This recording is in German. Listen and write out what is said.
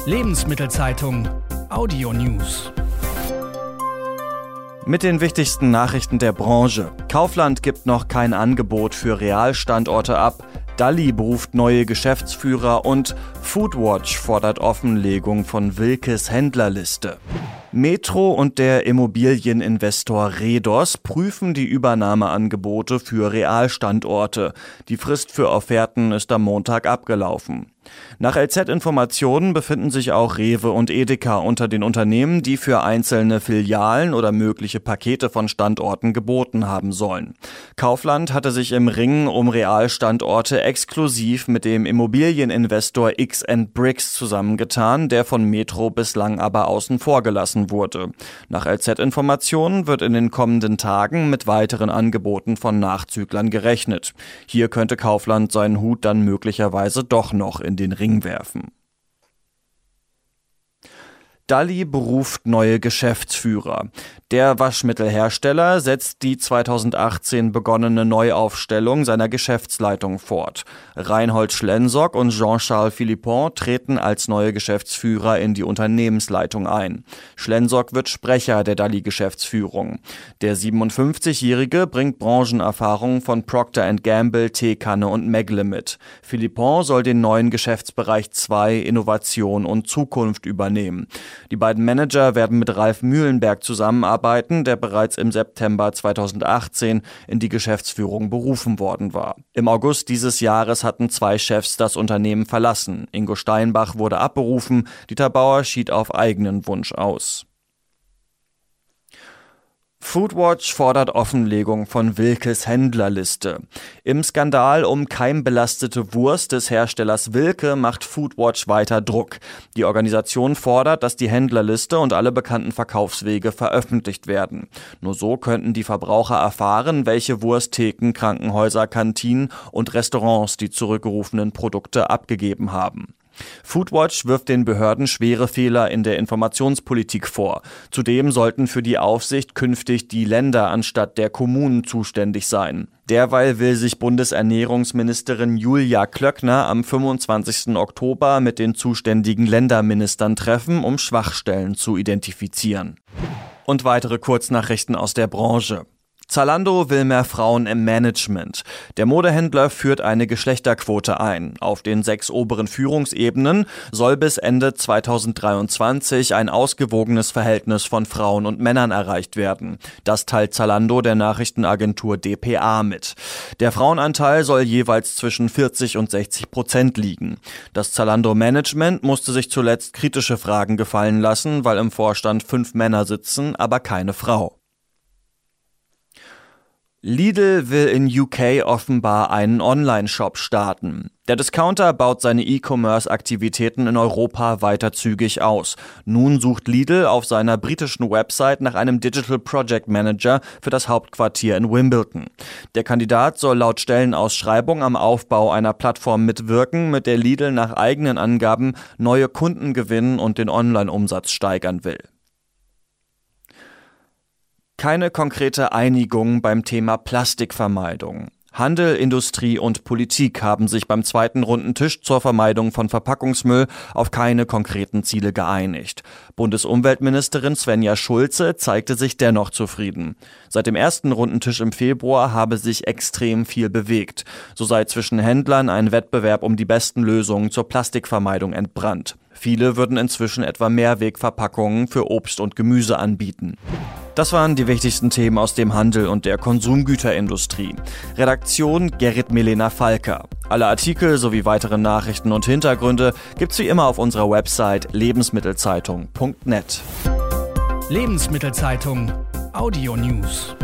Lebensmittelzeitung Audio News. Mit den wichtigsten Nachrichten der Branche. Kaufland gibt noch kein Angebot für Realstandorte ab. Dalli beruft neue Geschäftsführer und Foodwatch fordert Offenlegung von Wilkes Händlerliste. Metro und der Immobilieninvestor Redos prüfen die Übernahmeangebote für Realstandorte. Die Frist für Offerten ist am Montag abgelaufen. Nach LZ-Informationen befinden sich auch Rewe und Edeka unter den Unternehmen, die für einzelne Filialen oder mögliche Pakete von Standorten geboten haben sollen. Kaufland hatte sich im Ringen um Realstandorte exklusiv mit dem Immobilieninvestor X&Bricks zusammengetan, der von Metro bislang aber außen vor gelassen wurde. Nach LZ-Informationen wird in den kommenden Tagen mit weiteren Angeboten von Nachzüglern gerechnet. Hier könnte Kaufland seinen Hut dann möglicherweise doch noch in den Ring werfen. Dalli beruft neue Geschäftsführer. Der Waschmittelhersteller setzt die 2018 begonnene Neuaufstellung seiner Geschäftsleitung fort. Reinhold Schlenzock und Jean-Charles Philippon treten als neue Geschäftsführer in die Unternehmensleitung ein. Schlenzock wird Sprecher der Dalli-Geschäftsführung. Der 57-Jährige bringt Branchenerfahrung von Procter & Gamble, Teekanne und Megle mit. Philippon soll den neuen Geschäftsbereich 2 Innovation und Zukunft übernehmen. Die beiden Manager werden mit Ralf Mühlenberg zusammenarbeiten, der bereits im September 2018 in die Geschäftsführung berufen worden war. Im August dieses Jahres hatten 2 Chefs das Unternehmen verlassen. Ingo Steinbach wurde abberufen, Dieter Bauer schied auf eigenen Wunsch aus. Foodwatch fordert Offenlegung von Wilkes Händlerliste. Im Skandal um keimbelastete Wurst des Herstellers Wilke macht Foodwatch weiter Druck. Die Organisation fordert, dass die Händlerliste und alle bekannten Verkaufswege veröffentlicht werden. Nur so könnten die Verbraucher erfahren, welche Wursttheken, Krankenhäuser, Kantinen und Restaurants die zurückgerufenen Produkte abgegeben haben. Foodwatch wirft den Behörden schwere Fehler in der Informationspolitik vor. Zudem sollten für die Aufsicht künftig die Länder anstatt der Kommunen zuständig sein. Derweil will sich Bundesernährungsministerin Julia Klöckner am 25. Oktober mit den zuständigen Länderministern treffen, um Schwachstellen zu identifizieren. Und weitere Kurznachrichten aus der Branche. Zalando will mehr Frauen im Management. Der Modehändler führt eine Geschlechterquote ein. Auf den 6 oberen Führungsebenen soll bis Ende 2023 ein ausgewogenes Verhältnis von Frauen und Männern erreicht werden. Das teilt Zalando der Nachrichtenagentur dpa mit. Der Frauenanteil soll jeweils zwischen 40% und 60% liegen. Das Zalando-Management musste sich zuletzt kritische Fragen gefallen lassen, weil im Vorstand 5 Männer sitzen, aber keine Frau. Lidl will in UK offenbar einen Online-Shop starten. Der Discounter baut seine E-Commerce-Aktivitäten in Europa weiter zügig aus. Nun sucht Lidl auf seiner britischen Website nach einem Digital Project Manager für das Hauptquartier in Wimbledon. Der Kandidat soll laut Stellenausschreibung am Aufbau einer Plattform mitwirken, mit der Lidl nach eigenen Angaben neue Kunden gewinnen und den Online-Umsatz steigern will. Keine konkrete Einigung beim Thema Plastikvermeidung. Handel, Industrie und Politik haben sich beim zweiten runden Tisch zur Vermeidung von Verpackungsmüll auf keine konkreten Ziele geeinigt. Bundesumweltministerin Svenja Schulze zeigte sich dennoch zufrieden. Seit dem ersten runden Tisch im Februar habe sich extrem viel bewegt. So sei zwischen Händlern ein Wettbewerb um die besten Lösungen zur Plastikvermeidung entbrannt. Viele würden inzwischen etwa Mehrwegverpackungen für Obst und Gemüse anbieten. Das waren die wichtigsten Themen aus dem Handel und der Konsumgüterindustrie. Redaktion Gerrit Milena Falker. Alle Artikel sowie weitere Nachrichten und Hintergründe gibt's wie immer auf unserer Website lebensmittelzeitung.net. Lebensmittelzeitung Audio News.